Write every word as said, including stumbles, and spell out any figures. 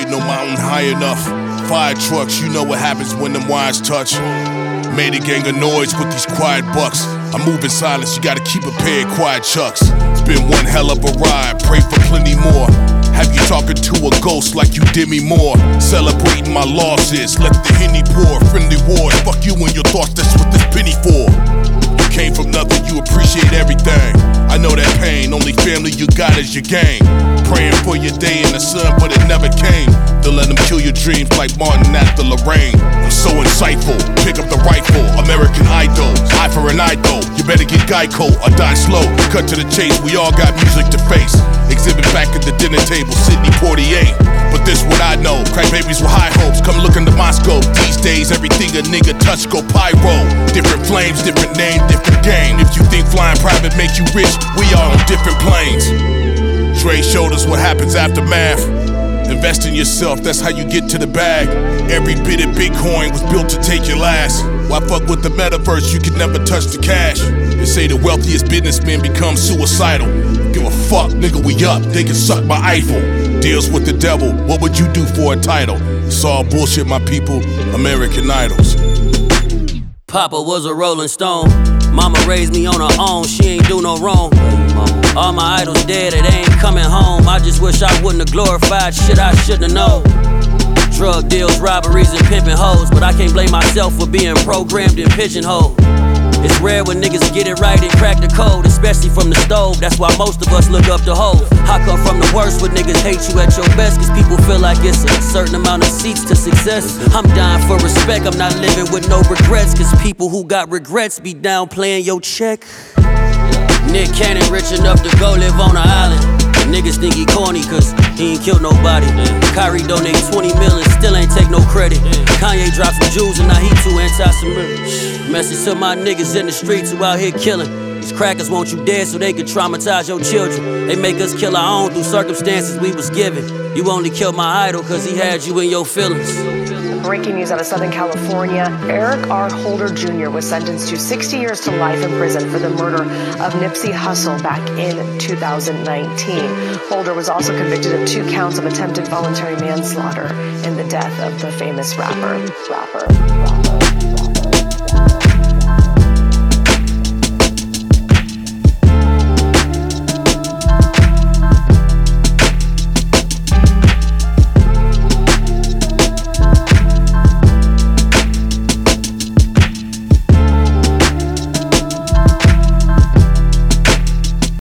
ain't no mountain high enough. Fire trucks, you know what happens when them wires touch. Made a gang of noise with these quiet bucks. I move in silence, you gotta keep a pair of quiet chucks. It's been one hell of a ride, pray for plenty more. Have you talking to a ghost like you did me more? Celebrating my losses, let the Henny pour. Friendly wars, fuck you and your thoughts, that's what this penny for. You came from nothing, you appreciate everything. I know that pain, only family you got is your gang. Praying for your day in the sun, but it never came. Don't let them kill your dreams like Martin after Lorraine. I'm so insightful, pick up the rifle. American Idol, eye for an eye though. You better get Geico or die slow. Cut to the chase, we all got music to face. Exhibit back at the dinner table, Sidney Poitier. But this what I know, crack babies with high hopes. Come look into Moscow. These days, everything a nigga touch go pyro. Different flames, different name, different game. If you think flying private make you rich, we are on different planes. Dre showed us what happens after math. Invest in yourself, that's how you get to the bag. Every bit of Bitcoin was built to take your last. Why fuck with the metaverse, you can never touch the cash. They say the wealthiest businessmen become suicidal. Give a fuck, nigga, we up, they can suck my Eiffel. Deals with the devil, what would you do for a title? It's all bullshit, my people, American Idols. Papa was a rolling stone. Mama raised me on her own, she ain't do no wrong. All my idols dead, it ain't coming home. I just wish I wouldn't have glorified shit I shouldn't have known. Drug deals, robberies, and pimping hoes. But I can't blame myself for being programmed and pigeonholed. It's rare when niggas get it right and crack the code, especially from the stove. That's why most of us look up to hoes. I come from the worst when niggas hate you at your best, cause people feel like it's a certain amount of seats to success. I'm dying for respect, I'm not living with no regrets, cause people who got regrets be down playing your check. Nick Cannon rich enough to go live on an island. Niggas think he corny cause he ain't killed nobody. Kyrie donate twenty million, still ain't take no credit. Kanye dropped some jewels and now he too anti-Semitic. Message to my niggas in the streets who out here killing. These crackers want you dead so they can traumatize your children. They make us kill our own through circumstances we was given. You only killed my idol cause he had you in your feelings. Breaking news out of Southern California, Eric R. Holder Junior was sentenced to sixty years to life in prison for the murder of Nipsey Hussle back in two thousand nineteen. Holder was also convicted of two counts of attempted voluntary manslaughter in the death of the famous rapper. rapper, rapper.